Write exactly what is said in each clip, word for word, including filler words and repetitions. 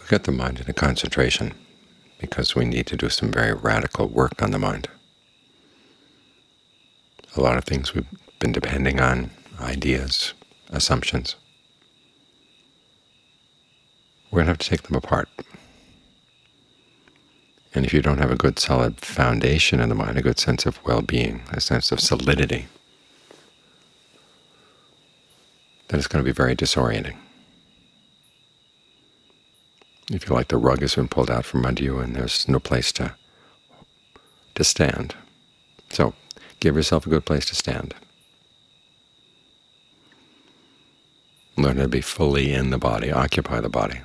get the mind into concentration because we need to do some very radical work on the mind. A lot of things we've been depending on, ideas, assumptions, we're going to have to take them apart. And if you don't have a good solid foundation in the mind, a good sense of well-being, a sense of solidity, then it's going to be very disorienting. You feel like the rug has been pulled out from under you and there's no place to, to stand. So give yourself a good place to stand. Learn to be fully in the body, occupy the body.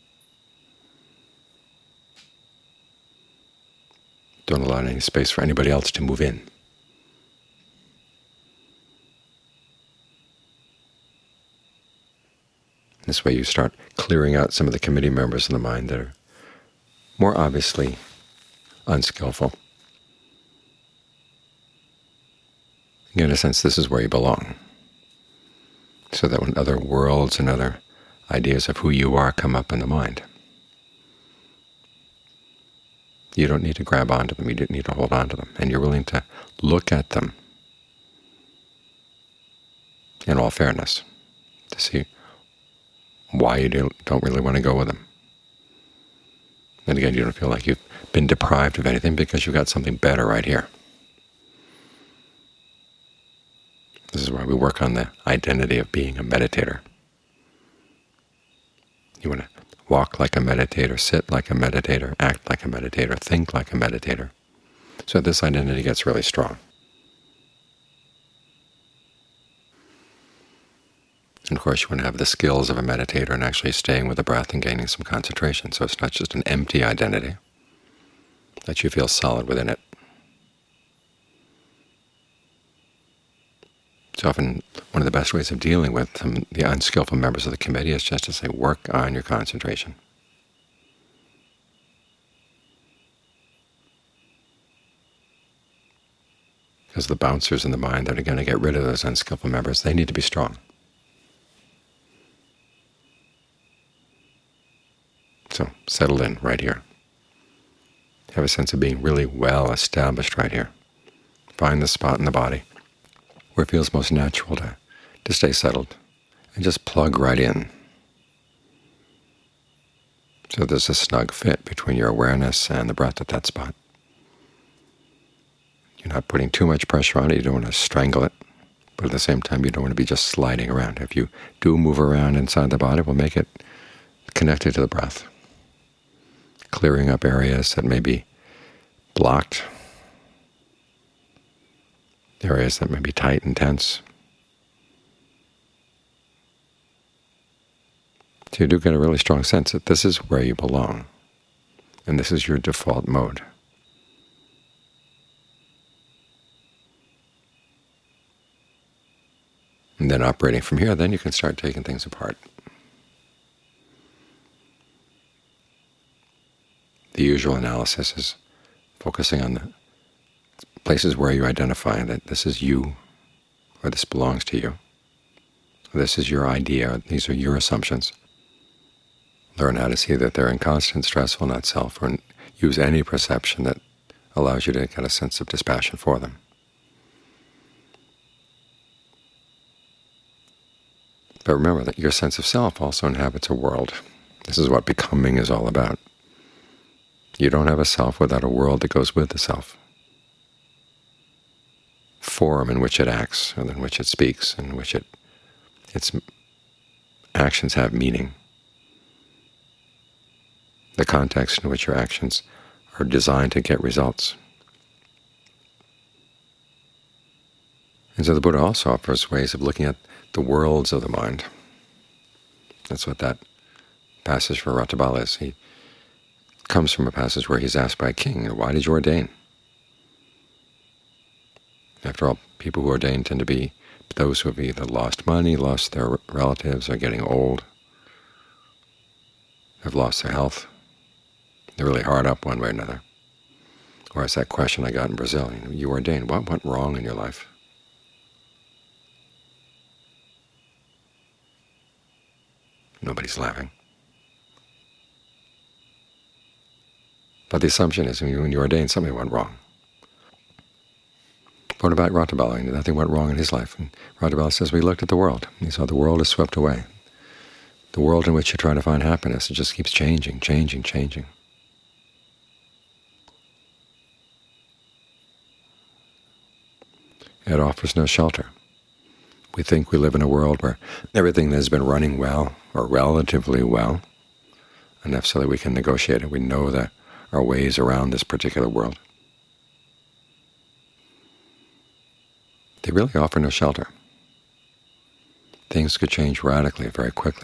Don't allow any space for anybody else to move in. This way you start clearing out some of the committee members in the mind that are more obviously unskillful. You get a sense this is where you belong, so that when other worlds and other ideas of who you are come up in the mind, you don't need to grab onto them, you don't need to hold on to them, and you're willing to look at them in all fairness to see why you don't really want to go with them. And again, you don't feel like you've been deprived of anything because you've got something better right here. This is why we work on the identity of being a meditator. You want to walk like a meditator, sit like a meditator, act like a meditator, think like a meditator. So this identity gets really strong. And of course, you want to have the skills of a meditator and actually staying with the breath and gaining some concentration. So it's not just an empty identity, that you feel solid within it. So often one of the best ways of dealing with some, the unskillful members of the committee is just to say, work on your concentration. Because the bouncers in the mind that are going to get rid of those unskillful members, they need to be strong. So settle in right here. Have a sense of being really well established right here. Find the spot in the body where it feels most natural to, to stay settled, and just plug right in. So there's a snug fit between your awareness and the breath at that spot. You're not putting too much pressure on it, you don't want to strangle it, but at the same time you don't want to be just sliding around. If you do move around inside the body, we'll make it connected to the breath, clearing up areas that may be blocked, areas that may be tight and tense. So you do get a really strong sense that this is where you belong, and this is your default mode. And then operating from here, then you can start taking things apart. The usual analysis is focusing on the places where you identify that this is you, or this belongs to you, or this is your idea, these are your assumptions. Learn how to see that they're in constant stressful, not self, or use any perception that allows you to get a sense of dispassion for them. But remember that your sense of self also inhabits a world. This is what becoming is all about. You don't have a self without a world that goes with the self. Form in which it acts, and in which it speaks, in which it, its actions have meaning. The context in which your actions are designed to get results. And so the Buddha also offers ways of looking at the worlds of the mind. That's what that passage for Rattabala is. He comes from a passage where he's asked by a king, why did you ordain? After all, people who ordain tend to be those who have either lost money, lost their relatives, are getting old, have lost their health. They're really hard up one way or another. Or it's that question I got in Brazil, you know, you ordained, what went wrong in your life? Nobody's laughing. But the assumption is when you, when you ordain, something went wrong. What about Rathabala? Nothing went wrong in his life. And Rathabala says, we looked at the world. And he saw the world is swept away. The world in which you try to find happiness, it just keeps changing, changing, changing. It offers no shelter. We think we live in a world where everything has been running well, or relatively well, enough so that we can negotiate it. We know that our ways around this particular world. They really offer no shelter. Things could change radically, very quickly.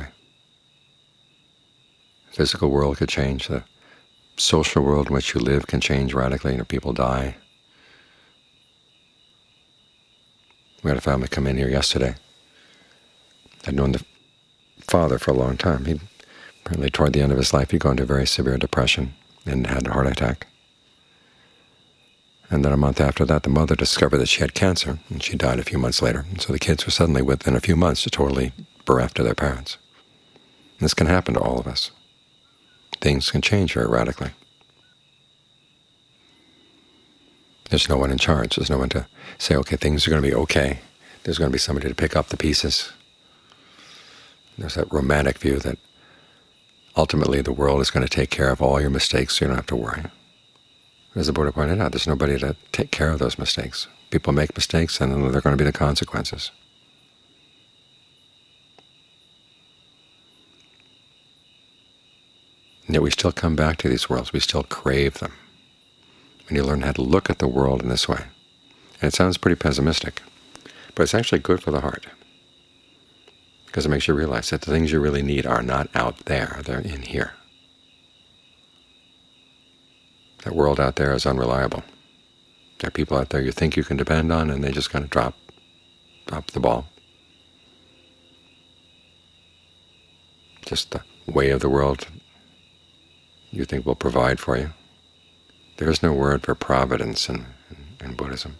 The physical world could change. The social world in which you live can change radically. You know, people die. We had a family come in here yesterday. I'd known the father for a long time. He apparently, toward the end of his life, he'd gone into a very severe depression and had a heart attack. And then a month after that, the mother discovered that she had cancer, and she died a few months later. And so the kids were suddenly, within a few months, totally bereft of their parents. And this can happen to all of us. Things can change very radically. There's no one in charge. There's no one to say, okay, things are going to be okay. There's going to be somebody to pick up the pieces. There's that romantic view that ultimately the world is going to take care of all your mistakes, so you don't have to worry. As the Buddha pointed out, there's nobody to take care of those mistakes. People make mistakes, and then there are going to be the consequences. And yet we still come back to these worlds. We still crave them. When you learn how to look at the world in this way. And it sounds pretty pessimistic, but it's actually good for the heart, because it makes you realize that the things you really need are not out there, they're in here. That world out there is unreliable. There are people out there you think you can depend on, and they just kind of drop, drop the ball. Just the way of the world you think will provide for you. There is no word for providence in, in, in Buddhism.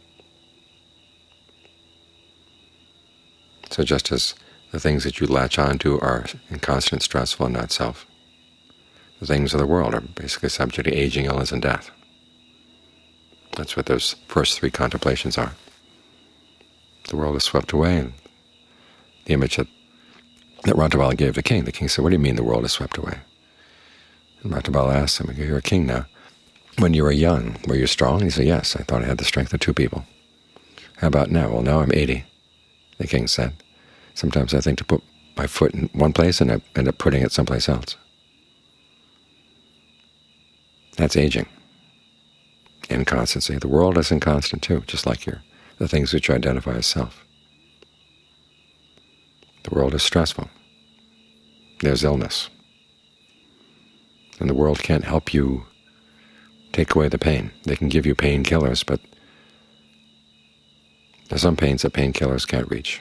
So just as the things that you latch onto are in constant stressful and not self, the things of the world are basically subject to aging, illness, and death. That's what those first three contemplations are. The world is swept away, and the image that, that Rathabala gave the king, the king said, what do you mean the world is swept away? And Rathabala asked him, you're a king now. When you were young, were you strong? He said, yes, I thought I had the strength of two people. How about now? Well, now I'm eighty, the king said. Sometimes I think to put my foot in one place and I end up putting it someplace else. That's aging. Inconstancy. The world is inconstant too, just like your, the things which you identify as self. The world is stressful. There's illness. And the world can't help you take away the pain. They can give you painkillers, but there's some pains that painkillers can't reach.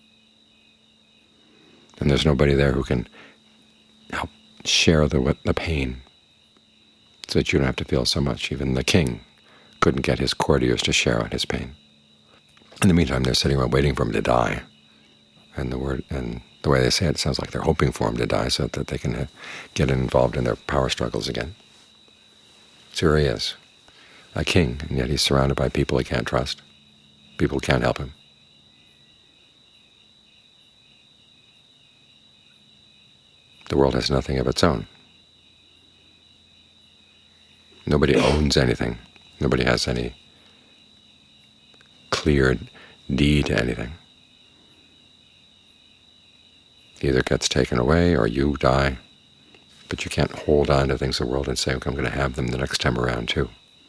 And there's nobody there who can help share the, the pain so that you don't have to feel so much. Even the king couldn't get his courtiers to share out his pain. In the meantime, they're sitting around waiting for him to die. And the word and the way they say it, it sounds like they're hoping for him to die so that they can get involved in their power struggles again. So here he is, a king, and yet he's surrounded by people he can't trust, people who can't help him. The world has nothing of its own. Nobody owns anything. Nobody has any clear deed to anything. It either gets taken away or you die. But you can't hold on to things of the world and say, okay, I'm going to have them the next time around too.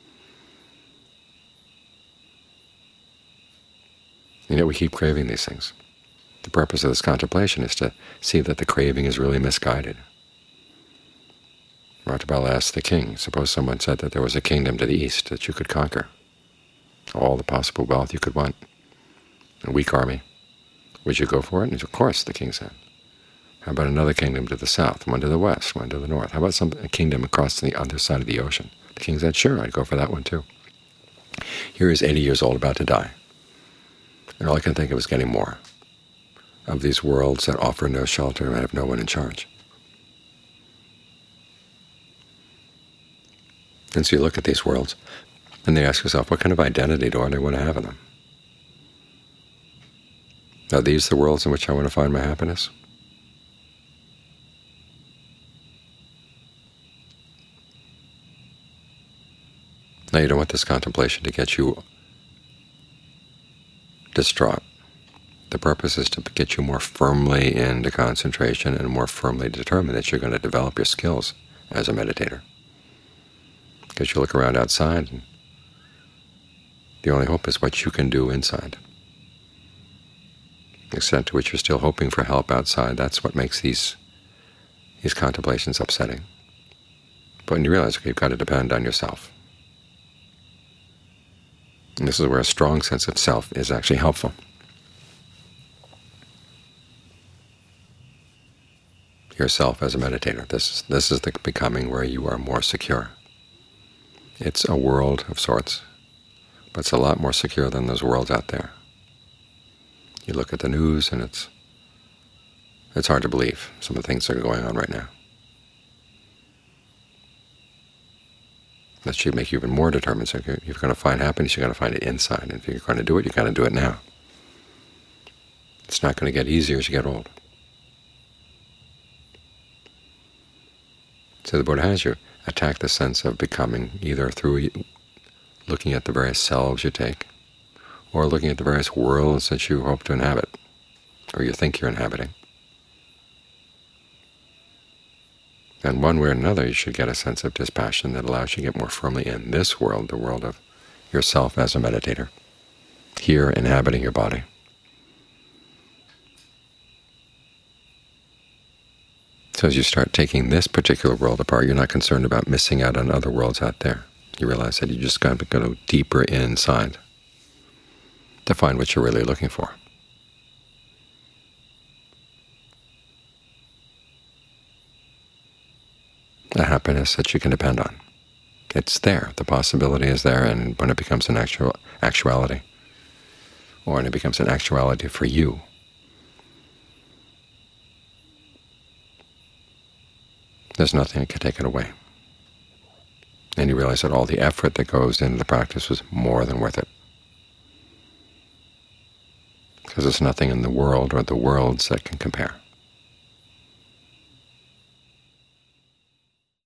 You know, we keep craving these things. The purpose of this contemplation is to see that the craving is really misguided. Rathabala asked the king, suppose someone said that there was a kingdom to the east that you could conquer, all the possible wealth you could want, a weak army. Would you go for it? And he said, of course, the king said. How about another kingdom to the south, one to the west, one to the north? How about some a kingdom across the other side of the ocean? The king said, sure, I'd go for that one too. Here he is, eighty years old, about to die. And all I can think of is getting more of these worlds that offer no shelter and have no one in charge. And so you look at these worlds, and you ask yourself, what kind of identity do I want to have in them? Are these the worlds in which I want to find my happiness? Now, you don't want this contemplation to get you distraught. The purpose is to get you more firmly into concentration and more firmly determined that you're going to develop your skills as a meditator. Because you look around outside, and the only hope is what you can do inside. The extent to which you're still hoping for help outside, that's what makes these, these contemplations upsetting. But when you realize, okay, you've got to depend on yourself. And this is where a strong sense of self is actually helpful. Yourself as a meditator. This is, this is the becoming where you are more secure. It's a world of sorts, but it's a lot more secure than those worlds out there. You look at the news, and it's it's hard to believe some of the things that are going on right now. That should make you even more determined. So if you're going to find happiness, you're going to find it inside. And if you're going to do it, you've got to do it now. It's not going to get easier as you get old. So the Buddha has you attack the sense of becoming either through looking at the various selves you take, or looking at the various worlds that you hope to inhabit, or you think you're inhabiting. And one way or another, you should get a sense of dispassion that allows you to get more firmly in this world, the world of yourself as a meditator, here inhabiting your body. So as you start taking this particular world apart, you're not concerned about missing out on other worlds out there. You realize that you just got to go deeper inside to find what you're really looking for. A happiness that you can depend on. It's there. The possibility is there, and when it becomes an actual actuality, or when it becomes an actuality for you, there's nothing that can take it away. And you realize that all the effort that goes into the practice was more than worth it. Because there's nothing in the world or the worlds that can compare.